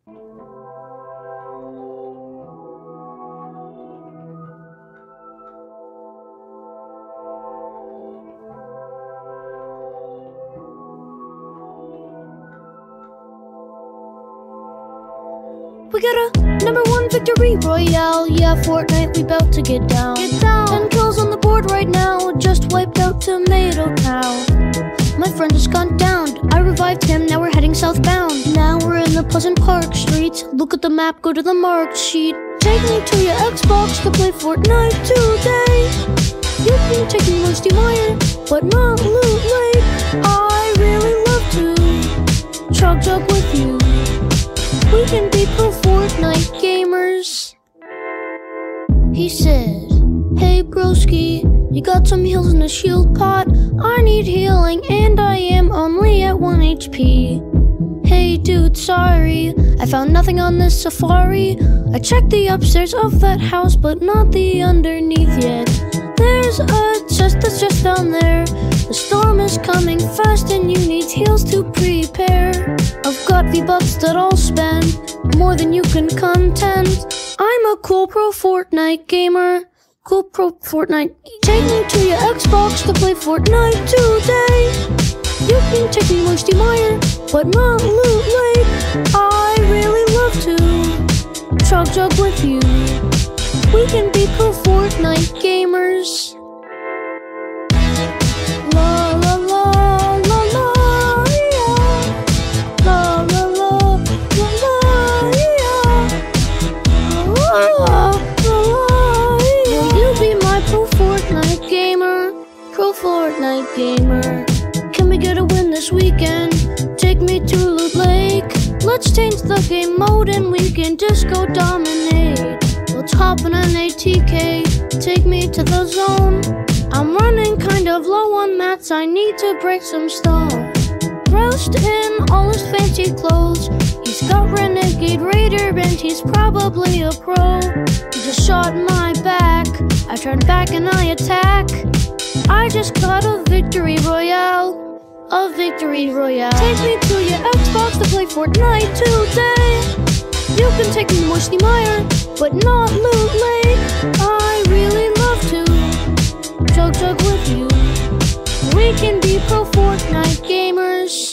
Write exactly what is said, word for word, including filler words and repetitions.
We got a number one victory royale. Yeah, Fortnite, we bout to get down. Get down. Ten kills on the board right now. Just wiped out Tomato Town. My friend just gone down. I revived him, now we're heading southbound. Now we're in the Pleasant Park streets. Look at the map, go to the marked sheet. Take me to your Xbox to play Fortnite today. You can take me on Steam Iron, but not Loot Lake. I really love to chug jug with you. We can be pro Fortnite gamers. He said, hey broski, you got some heals in a shield pot? I need healing and I am only at one H P. Hey dude, sorry, I found nothing on this safari. I checked the upstairs of that house, but not the underneath yet. There's a chest that's just down there. The storm is coming fast and you need heals to prepare. I've got V-Bucks that I'll spend, more than you can contend. I'm a cool pro Fortnite gamer. Cool pro Fortnite. Take me to your Xbox to play Fortnite today. You can take me on Steam Iron, but not Loot Lake. I really love to chug jug with you. We can be pro Fortnite gamers. La la la la la, yeah. La la la la la, yeah. La la la, yeah. Will you be my pro Fortnite gamer? Pro Fortnite gamer. Can we get a win this weekend? Take me to Loot Lake. Let's change the game mode and we can disco dominate. Let's hop in an A T K, take me to the zone. I'm running kind of low on mats, I need to break some stone. Dressed in all his fancy clothes, he's got Renegade Raider and he's probably a pro. He just shot my back, I turn back and I attack. I just got a victory royale. A victory royale. Take me to your Xbox to play Fortnite today. You can take me more Steam Iron, but not Loot Lake. I really love to chug jug with you. We can be pro Fortnite gamers.